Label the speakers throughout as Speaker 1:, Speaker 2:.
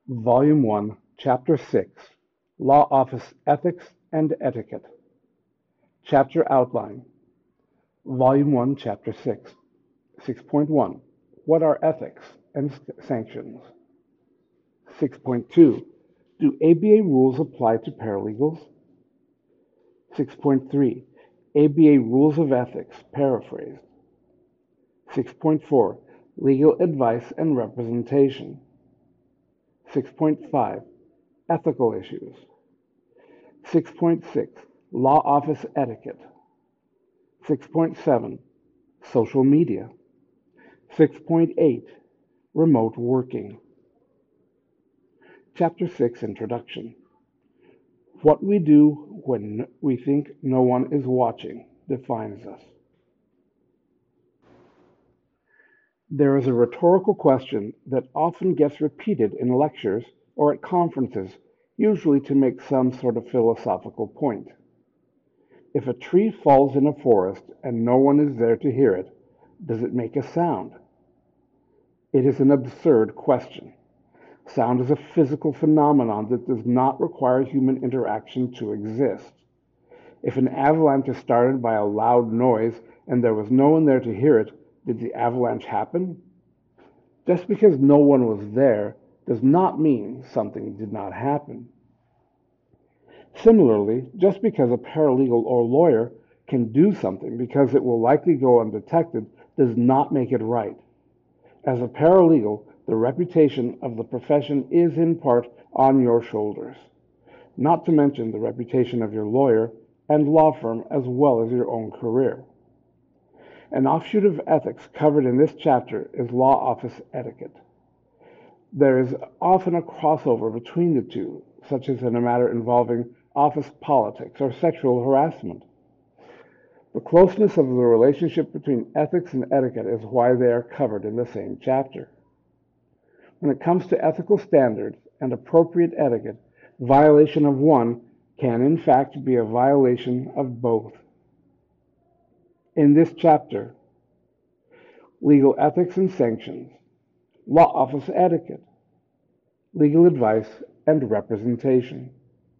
Speaker 1: Volume 1, Chapter 6, Law Office Ethics and Etiquette. Chapter Outline. Volume 1, Chapter 6. 6.1. What are ethics and sanctions? 6.2. Do ABA rules apply to paralegals? 6.3. ABA Rules of Ethics, paraphrased. 6.4. Legal advice and representation. 6.5. Ethical issues. 6.6. Law office etiquette. 6.7. Social media. 6.8. Remote working. Chapter 6 Introduction. What we do when we think no one is watching defines us. There is a rhetorical question that often gets repeated in lectures or at conferences, usually to make some sort of philosophical point. If a tree falls in a forest and no one is there to hear it, does it make a sound? It is an absurd question. Sound is a physical phenomenon that does not require human interaction to exist. If an avalanche is started by a loud noise and there was no one there to hear it, did the avalanche happen? Just because no one was there does not mean something did not happen. Similarly, just because a paralegal or lawyer can do something because it will likely go undetected does not make it right. As a paralegal, the reputation of the profession is in part on your shoulders, not to mention the reputation of your lawyer and law firm as well as your own career. An offshoot of ethics covered in this chapter is law office etiquette. There is often a crossover between the two, such as in a matter involving office politics or sexual harassment. The closeness of the relationship between ethics and etiquette is why they are covered in the same chapter. When it comes to ethical standards and appropriate etiquette, violation of one can in fact be a violation of both. In this chapter, legal ethics and sanctions, law office etiquette, legal advice and representation.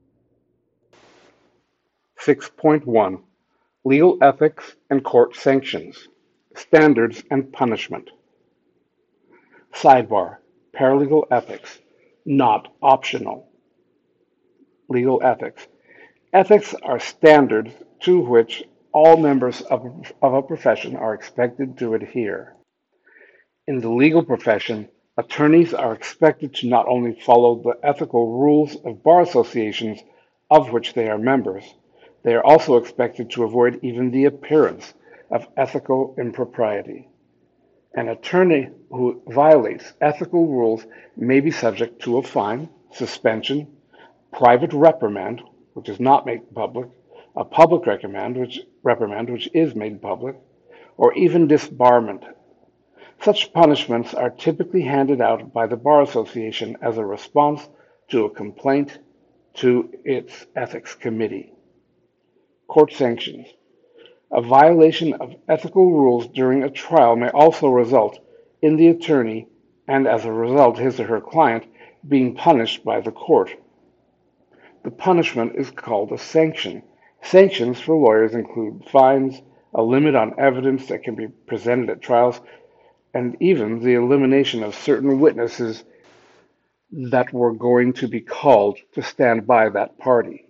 Speaker 1: 6.1. Legal ethics and court sanctions, standards and punishment. Sidebar: Paralegal ethics, not optional. Legal ethics. Ethics are standards to which all members of a profession are expected to adhere. In the legal profession, attorneys are expected to not only follow the ethical rules of bar associations of which they are members, they are also expected to avoid even the appearance of ethical impropriety. An attorney who violates ethical rules may be subject to a fine, suspension, private reprimand, which is not made public, a public reprimand which is made public, or even disbarment. Such punishments are typically handed out by the Bar Association as a response to a complaint to its ethics committee. Court sanctions. A violation of ethical rules during a trial may also result in the attorney, and as a result his or her client, being punished by the court. The punishment is called a sanction. Sanctions for lawyers include fines, a limit on evidence that can be presented at trials, and even the elimination of certain witnesses that were going to be called to stand by that party.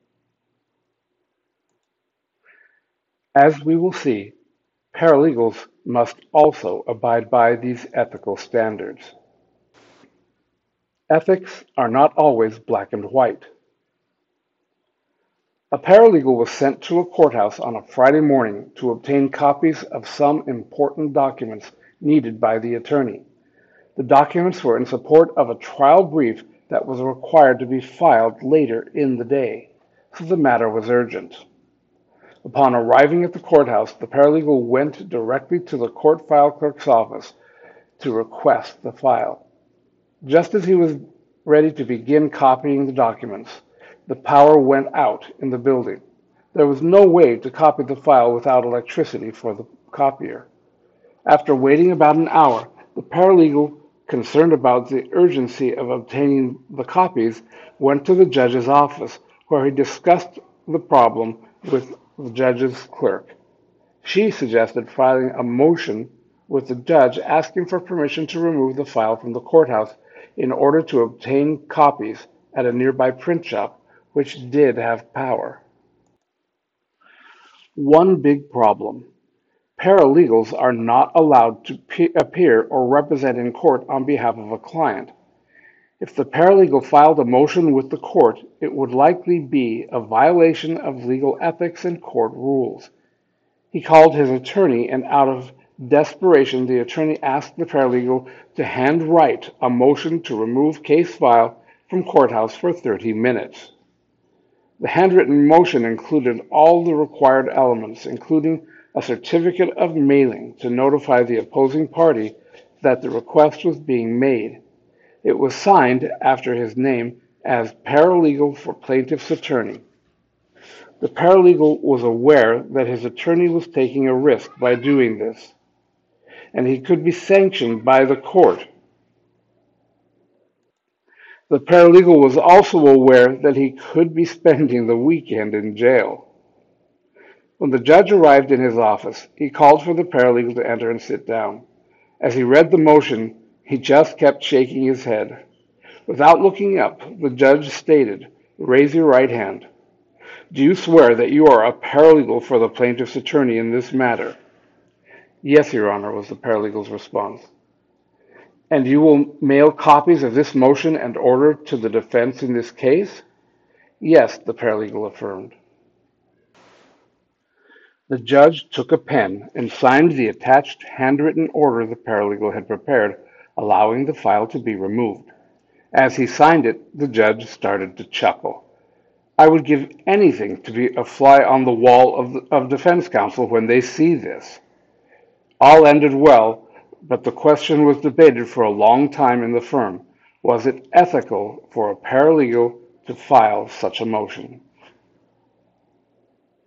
Speaker 1: As we will see, paralegals must also abide by these ethical standards. Ethics are not always black and white. A paralegal was sent to a courthouse on a Friday morning to obtain copies of some important documents needed by the attorney. The documents were in support of a trial brief that was required to be filed later in the day, so the matter was urgent. Upon arriving at the courthouse, the paralegal went directly to the court file clerk's office to request the file. Just as he was ready to begin copying the documents, the power went out in the building. There was no way to copy the file without electricity for the copier. After waiting about an hour, the paralegal concerned about the urgency of obtaining the copies, went to the judge's office, where he discussed the problem with the judge's clerk. She suggested filing a motion with the judge asking for permission to remove the file from the courthouse in order to obtain copies at a nearby print shop, which did have power. One big problem. Paralegals are not allowed to appear or represent in court on behalf of a client. If the paralegal filed a motion with the court, it would likely be a violation of legal ethics and court rules. He called his attorney, and out of desperation, the attorney asked the paralegal to handwrite a motion to remove case file from courthouse for 30 minutes. The handwritten motion included all the required elements, including a certificate of mailing to notify the opposing party that the request was being made. It was signed after his name as paralegal for plaintiff's attorney. The paralegal was aware that his attorney was taking a risk by doing this, and he could be sanctioned by the court. The paralegal was also aware that he could be spending the weekend in jail. When the judge arrived in his office, he called for the paralegal to enter and sit down. As he read the motion, he just kept shaking his head. Without looking up, the judge stated, "Raise your right hand. Do you swear that you are a paralegal for the plaintiff's attorney in this matter?" "Yes, Your Honor," was the paralegal's response. "And you will mail copies of this motion and order to the defense in this case?" "Yes," the paralegal affirmed. The judge took a pen and signed the attached handwritten order the paralegal had prepared, allowing the file to be removed. As he signed it, the judge started to chuckle. "I would give anything to be a fly on the wall of defense counsel when they see this." All ended well, but the question was debated for a long time in the firm. Was it ethical for a paralegal to file such a motion?